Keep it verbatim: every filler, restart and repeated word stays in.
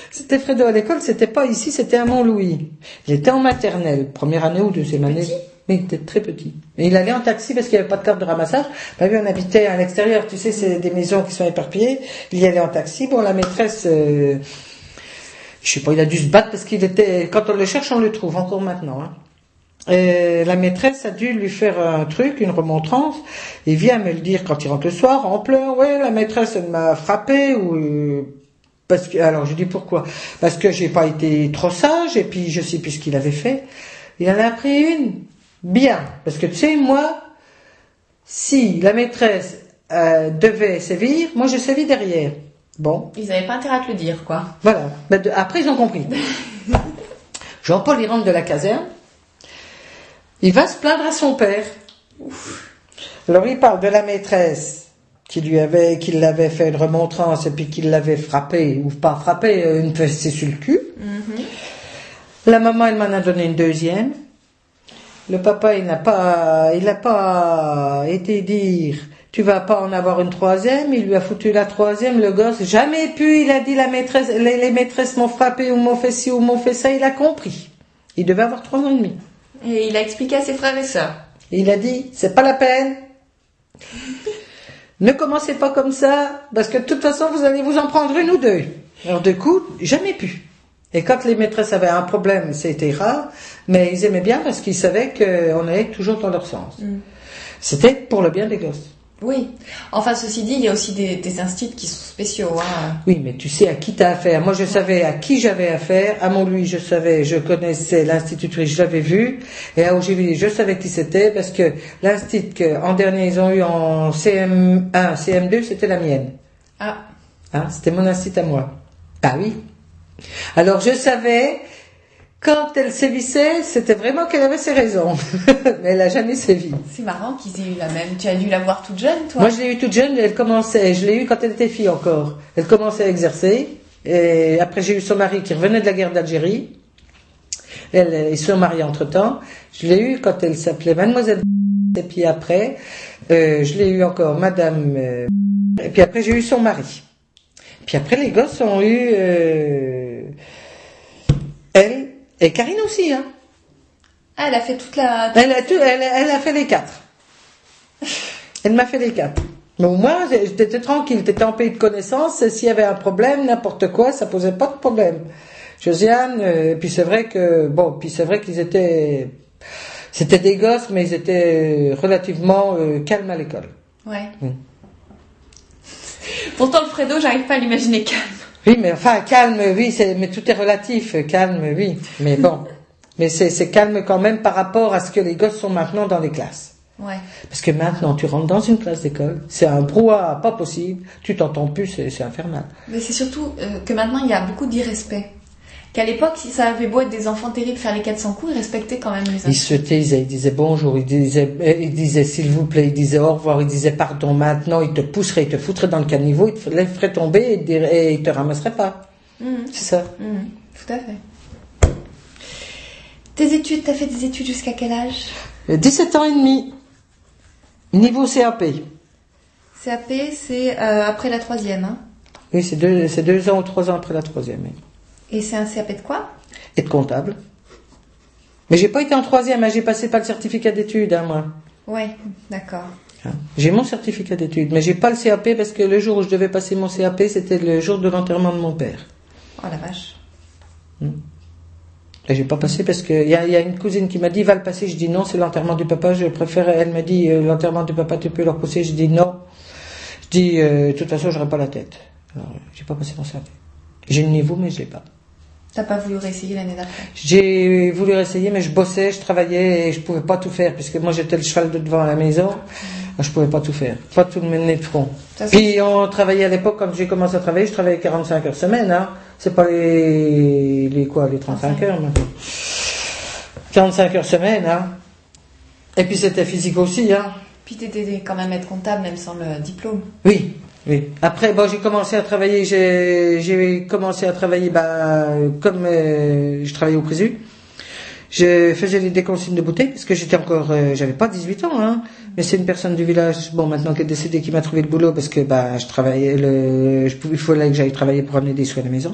C'était Fredo à l'école, c'était pas ici, c'était à Mont-Louis. Il était en maternelle, première année ou deuxième année. Petit. Mais il était très petit. Et il allait en taxi parce qu'il n'y avait pas de carte de ramassage. Bah oui, on habitait à l'extérieur, tu sais, c'est des maisons qui sont éparpillées. Il y allait en taxi. Bon, la maîtresse, euh, je sais pas, il a dû se battre parce qu'il était, quand on le cherche, on le trouve, encore maintenant, hein. Et la maîtresse a dû lui faire un truc, une remontrance. Il vient me le dire quand il rentre le soir, en pleurs. Ouais, la maîtresse, elle m'a frappé ou, euh, parce que, alors, je dis pourquoi? Parce que j'ai pas été trop sage et puis je sais plus ce qu'il avait fait. Il en a pris une. Bien, parce que tu sais, moi, si la maîtresse euh, devait sévir, moi je sévis derrière. Bon. Ils n'avaient pas intérêt à te le dire, quoi. Voilà. Ben, de, après, ils ont compris. Jean-Paul, il rentre de la caserne. Il va se plaindre à son père. Ouf. Alors, il parle de la maîtresse qui lui avait, qui l'avait fait une remontrance et puis qui l'avait frappé, ou pas frappé, une fessée sur le cul. Mm-hmm. La maman, elle m'en a donné une deuxième. Le papa, il n'a pas, il n'a pas été dire, tu vas pas en avoir une troisième. Il lui a foutu la troisième. Le gosse, jamais pu. Il a dit la maîtresse, les, les maîtresses m'ont frappé ou m'ont fait ci ou m'ont fait ça. Il a compris. Il devait avoir trois ans et demi. Et il a expliqué à ses frères et sœurs. Il a dit, c'est pas la peine. Ne commencez pas comme ça, parce que de toute façon, vous allez vous en prendre une ou deux. Alors, du coup, jamais pu. Et quand les maîtresses avaient un problème, c'était rare, mais ils aimaient bien parce qu'ils savaient qu'on allait toujours dans leur sens. Mm. C'était pour le bien des gosses. Oui. Enfin, ceci dit, il y a aussi des, des instituts qui sont spéciaux. Hein. Oui, mais tu sais à qui t'as affaire. Moi, je savais à qui j'avais affaire. À Mont-Louis, je savais, je connaissais l'institutrice, je l'avais vue. Et à Ogilvy, je savais qui c'était parce que l'institut qu'en dernier, ils ont eu en C M un, C M deux, c'était la mienne. Ah. Hein, c'était mon institut à moi. Ah oui. Alors, je savais, quand elle sévissait, c'était vraiment qu'elle avait ses raisons. Mais elle n'a jamais sévi. C'est marrant qu'ils aient eu la même. Tu as dû la voir toute jeune, toi? Moi, je l'ai eu toute jeune, elle commençait, je l'ai eu quand elle était fille encore. Elle commençait à exercer. Et après, j'ai eu son mari qui revenait de la guerre d'Algérie. Elle, ils se sont mariés entre-temps. Je l'ai eu quand elle s'appelait Mademoiselle. Et puis après, euh, je l'ai eu encore Madame. Euh, et puis après, j'ai eu son mari. Puis après, les gosses ont eu euh, elle et Karine aussi. Hein. Ah, elle a fait toute la... Elle a, tout, elle, elle a fait les quatre. Elle m'a fait les quatre. Mais au moins, j'étais tranquille, t'étais en pays de connaissance. S'il y avait un problème, n'importe quoi, ça posait pas de problème. Josiane, euh, puis c'est vrai que... Bon, puis c'est vrai qu'ils étaient... C'était des gosses, mais ils étaient relativement euh, calmes à l'école. Ouais. Mmh. Pourtant, le Fredo, j'arrive pas à l'imaginer calme. Oui, mais enfin, calme, oui, c'est, mais tout est relatif. Calme, oui. Mais bon. Mais c'est, c'est calme quand même par rapport à ce que les gosses sont maintenant dans les classes. Ouais. Parce que maintenant, tu rentres dans une classe d'école, c'est un brouhaha pas possible, tu t'entends plus, c'est, c'est infernal. Mais c'est surtout euh, que maintenant, il y a beaucoup d'irrespect. Qu'à l'époque, si ça avait beau être des enfants terribles faire les quatre cents coups, ils respectaient quand même les enfants. Ils se taisaient, ils disaient bonjour, ils disaient, ils disaient s'il vous plaît, ils disaient au revoir, ils disaient pardon maintenant, ils te pousseraient, ils te foutraient dans le caniveau, ils te laisseraient tomber et, diraient, et ils te ramasseraient pas. Mmh. C'est ça. Mmh. Tout à fait. Tes études, t'as fait des études jusqu'à quel âge? dix-sept ans et demi. Niveau C A P. C A P, c'est euh, après la troisième, hein? Oui, c'est deux, c'est deux ans ou trois ans après la troisième. Oui. Et c'est un C A P de quoi? Et de comptable. Mais j'ai pas été en troisième, hein, j'ai passé pas le certificat d'études, hein, moi. Ouais, d'accord. Hein. J'ai mon certificat d'études, mais j'ai pas le C A P parce que le jour où je devais passer mon C A P, c'était le jour de l'enterrement de mon père. Oh la vache. Hum. Et j'ai pas passé parce que il y a, y a une cousine qui m'a dit va le passer, je dis non, c'est l'enterrement du papa, je préfère. Elle m'a dit euh, l'enterrement du papa, tu peux le repousser, je dis non. Je dis euh, de toute façon, j'aurais pas la tête. Alors, j'ai pas passé mon C A P. J'ai le niveau, mais je l'ai pas. T'as pas voulu réessayer l'année d'après? J'ai voulu réessayer, mais je bossais, je travaillais et je pouvais pas tout faire, puisque moi j'étais le cheval de devant à la maison. Mmh. Je pouvais pas tout faire, pas tout le mener de front. Ça, puis on travaillait à l'époque, quand j'ai commencé à travailler, je travaillais quarante-cinq heures semaine, hein. C'est pas les, les quoi, les trente-cinq heures maintenant. quarante-cinq heures semaine, hein. Et puis c'était physique aussi, hein. Puis t'étais quand même être comptable, même sans le diplôme. Oui. Oui. Après, bon, j'ai commencé à travailler, j'ai, j'ai commencé à travailler, bah, comme euh, je travaillais au Présu. Je faisais les déconsignes de bouteilles, parce que j'étais encore, euh, j'avais pas dix-huit ans, hein. Mais c'est une personne du village, bon, maintenant qui est décédée, qui m'a trouvé le boulot, parce que, bah, je travaillais, le, je pouvais, il fallait que j'aille travailler pour amener des sous à la maison.